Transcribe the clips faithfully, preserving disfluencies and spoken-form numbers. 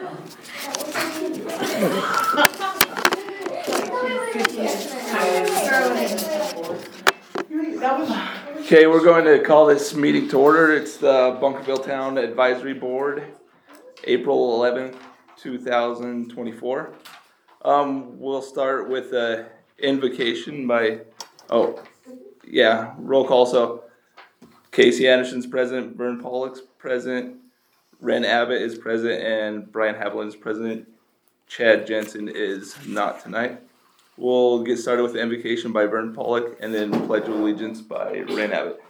Okay, we're going to call this meeting to order. It's the Bunkerville Town Advisory Board, April eleventh, two thousand twenty-four. Um, we'll start with an invocation by, oh, yeah, roll call. So Casey Anderson's present, Vern Pollock's present, Ren Abbott is present, and Brian Haviland is present. Chad Jensen is not tonight. We'll get started with the invocation by Vern Pollock and then Pledge of Allegiance by Ren Abbott.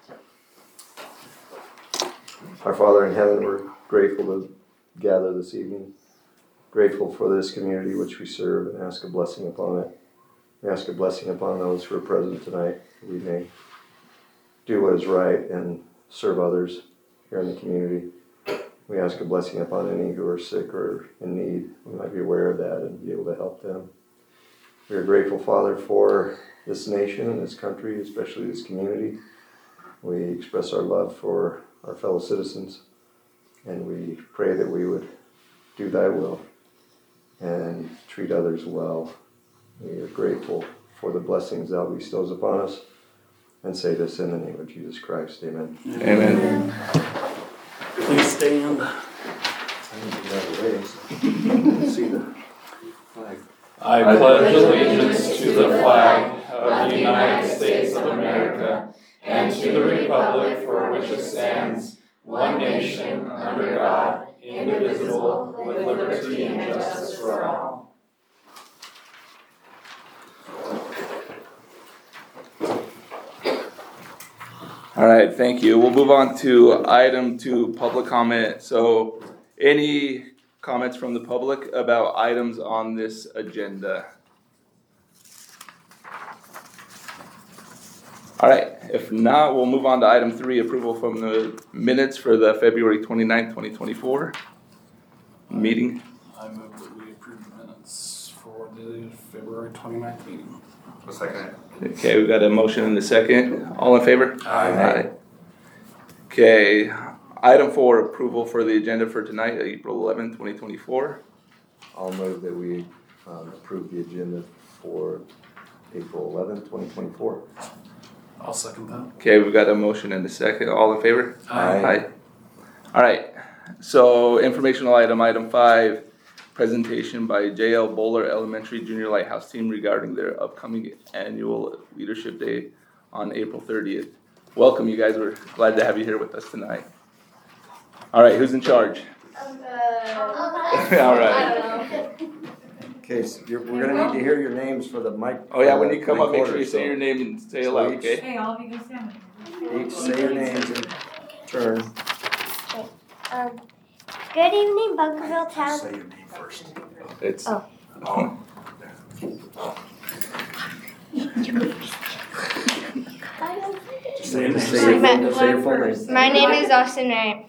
Our Father in heaven, we're grateful to gather this evening. Grateful for this community which we serve and ask a blessing upon it. We ask a blessing upon those who are present tonight. We may do what is right and serve others here in the community. We ask a blessing upon any who are sick or in need. We might be aware of that and be able to help them. We are grateful, Father, for this nation and this country, especially this community. We express our love for our fellow citizens, and we pray that we would do thy will and treat others well. We are grateful for the blessings thou bestows upon us, and say this in the name of Jesus Christ. Amen. Amen. Amen. Please stand. See the flag. I pledge allegiance to the flag of the United States of America and to the republic for which it stands, one nation, under God, indivisible, with liberty and justice for all. All right, thank you. We'll move on to item two, public comment. So, any comments from the public about items on this agenda? All right, if not, we'll move on to item three, approval from the minutes for the February twenty-ninth, twenty twenty-four meeting. I move that we approve the minutes for the February twenty-ninth meeting. A second. Okay, we've got a motion and a second. All in favor? Aye. Aye. Okay, item four, approval for the agenda for tonight, April eleventh, twenty twenty-four. I'll move that we um, approve the agenda for April eleventh, twenty twenty-four. I'll second that. Okay, we've got a motion and a second. All in favor? Aye. Aye. All right, so informational item, item five, presentation by J L Bowler Elementary Junior Lighthouse Team regarding their upcoming annual Leadership Day on April thirtieth. Welcome, you guys. We're glad to have you here with us tonight. All right, who's in charge? Um, uh, All right. Okay, so you're, we're going to need to hear your names for the mic. Oh yeah, when you come up, make sure recorder, you say so your name and say it so loud, each- okay? Hey, all of you go stand. Each say your names in turn. Um, good evening, Bunkerville Town. Say your name first. It's Oh. Oh. Just say, just say, your, full, say your full name. My name is Austin Wright.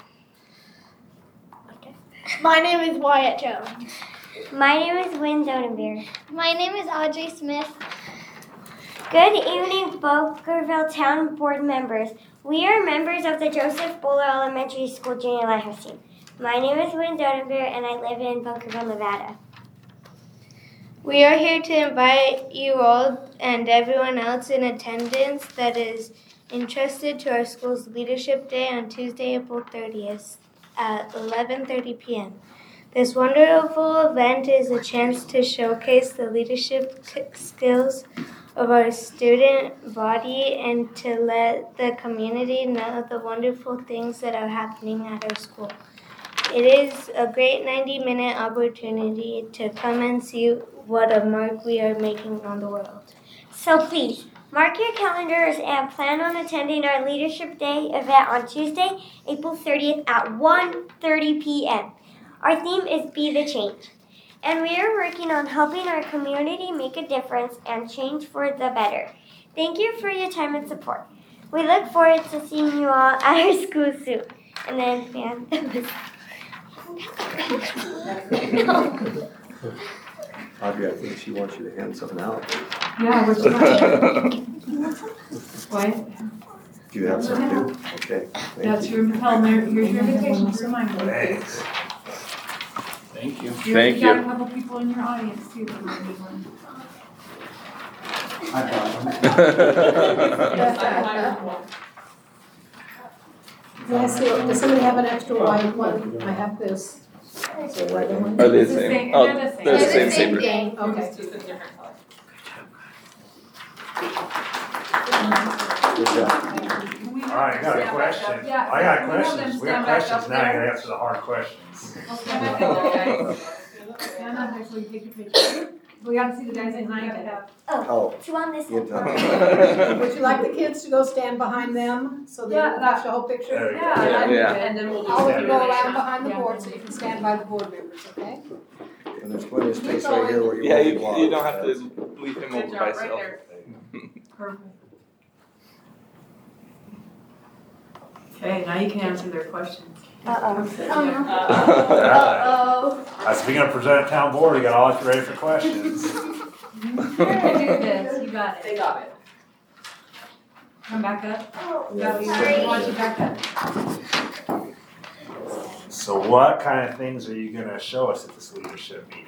My name is Wyatt Jones. My name is Wynn Donenbeer. My name is Audrey Smith. Good evening, Bunkerville Town Board members. We are members of the Joseph Bowler Elementary School Junior Lighthouse Team. My name is Wynn Donenbeer, and I live in Bunkerville, Nevada. We are here to invite you all and everyone else in attendance that is entrusted to our school's Leadership Day on Tuesday, April thirtieth at eleven thirty p.m. This wonderful event is a chance to showcase the leadership t- skills of our student body and to let the community know the wonderful things that are happening at our school. It is a great ninety-minute opportunity to come and see what a mark we are making on the world. So please, mark your calendars and plan on attending our Leadership Day event on Tuesday, April thirtieth at one thirty p.m. Our theme is Be the Change, and we are working on helping our community make a difference and change for the better. Thank you for your time and support. We look forward to seeing you all at our school soon. And then, man. Audrey, I think she wants you to hand something out. Yeah, what's your What? Do you have something to do? Okay. Thank That's you. your, tell them, here's your invitation, so mine. Thanks. Thank you. Thank You got a you. couple people in your audience too that might need one. Yes, so does somebody have an extra white one? I have this. So the other one? Are they the It's the same? same- Oh, they're the same. they're the They're the same same paper. thing. Okay. Just a different color. Good job. Can we All right, I got a stand back question. up? Yeah, I got can we have them questions. We stand got back questions up now. I there? gotta answer the hard questions. I'll stand back up there, guys. Stand up there so we can take your picture. We gotta see the guys behind it. Oh, Two on this good side. time. Would you like the kids to go stand behind them so that you Yeah, can that- catch the whole picture? There you go. Yeah, that'd be Yeah. good. And then we'll All of Yeah. you go around behind the Yeah. board so you can stand by the board members, okay? And there's plenty of space right here where you Yeah, want you, to walk. you don't have to leave him Good over job, by right himself. there. Perfect. Okay, now you can answer their questions. Uh-oh. Uh-oh. Uh, speaking of present at town board, you got all ready for questions. You're gonna do this, you got it. They got it. Come back up. Yeah, No, sorry. you want you back up. So what kind of things are you gonna show us at this leadership meeting?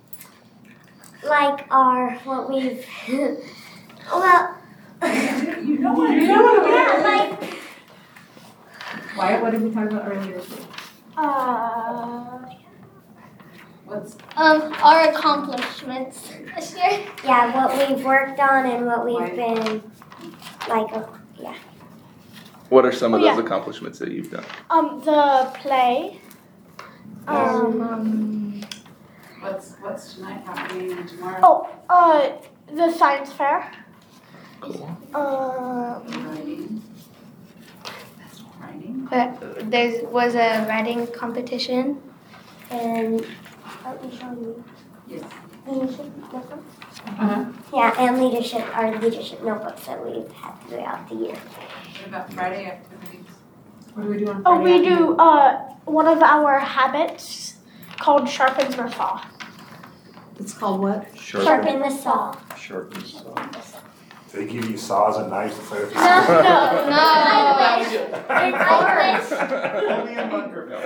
Like our, what we've, well, You know what? You know what? yeah, like, Wyatt, what did we talk about earlier? Uh, What's, um, our accomplishments this year. yeah, what we've worked on and what we've Right. been, like, uh, What are some of Oh, those yeah. accomplishments that you've done? Um, the play. um, Um, what's, what's tonight happening and tomorrow? oh, uh, the science fair. Cool. Um, Writing. Writing. But there was a writing competition. and, let me show you. Yes. Leadership notebook. Uh-huh. Yeah, and leadership, our leadership notebooks that we've had throughout the year. What about Friday activities? What do we do on Friday? oh, we afternoon? do uh one of our habits called sharpens my saw. It's called what? Sharpen the saw. Sharpen saw. They give you saws and knives to play with. No, no, No. I wish. Only in Bunkerville.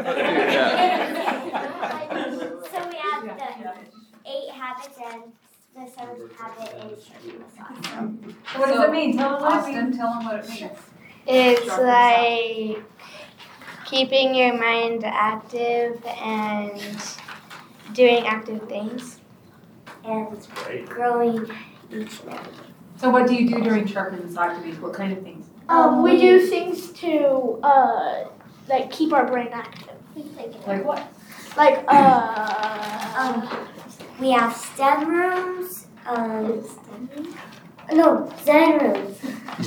So we have the eight habits and the seventh habit is sharpen the saw. So what does it mean? Tell them what it means. Tell them what it means. It's Sharpen like keeping your mind active and doing active things. And That's great. growing each and every day. So what do you do during sharpen this activities? What kind of things? Um, we do things to uh like keep our brain active. Like what? Like uh Um, we have STEM rooms, um, no, Zen rooms.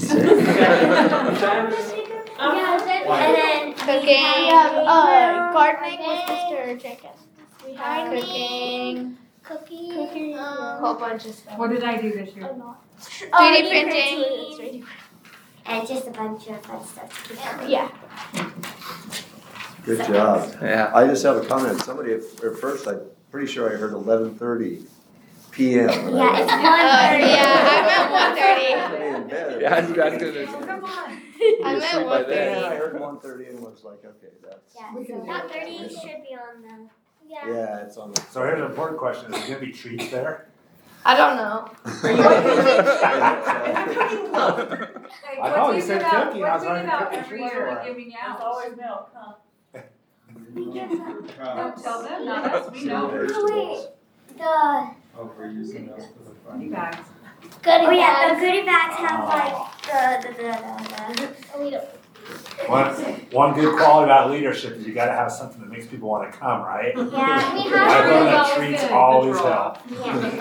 And then Cooking. we have uh gardening with Mister Jenkins. We have Cooking, cooking, cooking, a um, whole bunch of stuff. What did I do this year? a lot. three Uh, D printing. three D and just a bunch of fun stuff to keep going. Yeah. Good job. Yeah. I just have a comment. Somebody at, at first, I'm pretty sure I heard eleven thirty P M. and I Yeah, went, it's Uh, yeah, I'm at one thirty. "I'm in bed." Yeah, I was I was gonna. Oh, come on. You I'm asleep at by one then. Yeah, I thirty. heard one thirty and was like, okay, that's, Yeah, We can so do that it. thirty should be on the, Yeah. yeah, it's on the. So here's an important question. Is there gonna be treats there? I don't know. Hey, I what thought do you you said give out- cooking. I was what do you wondering give out cooking every treats year for and her. giving out? There's always milk, huh? Don't tell them, not us, we know. oh wait, the, Oh, we're using those for the fun. Goodie bags. Goodie oh yeah, the bags. goodie bags have like the, the, the, the, Oh, we don't. One, one good quality about leadership is you gotta have something that makes people wanna come, right? the, yeah, We I have learned that always treats good. always Good draw. help.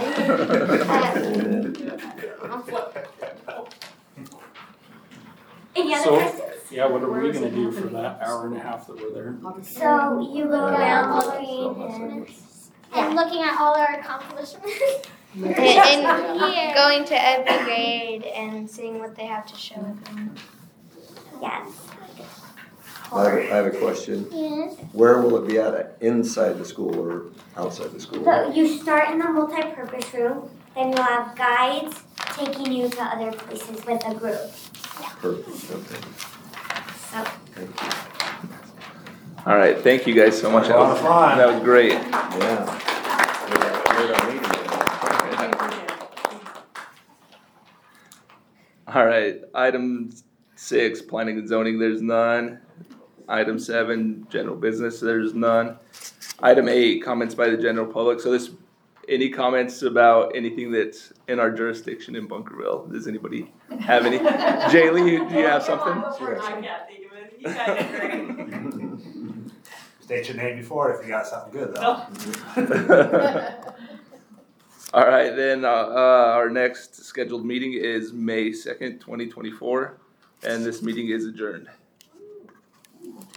Any other So- questions? Yeah, what are we gonna do for that hour and a half that we're there? So you go around looking and, And looking at all our accomplishments. And, and going to every grade and seeing what they have to show everyone. yes. I have, a- I have a question. Yes. Where will it be at? Inside the school or outside the school? So you start in the multi-purpose room, then you'll have guides taking you to other places with a group. Perfect, okay. So Thank All right, thank you guys so much. A lot of fun. That was great. Yeah. We're at our meeting. All right, item six, planning and zoning, there's none. Item seven, general business, there's none. Item eight, comments by the general public. So this, any comments about anything that's in our jurisdiction in Bunkerville? Does anybody have any? Jaylee, you- do you have something? I can't think of it. You guys are great. State your name before if you got something good though. All right, then, uh, uh, our next scheduled meeting is May second, twenty twenty-four, and this meeting is adjourned.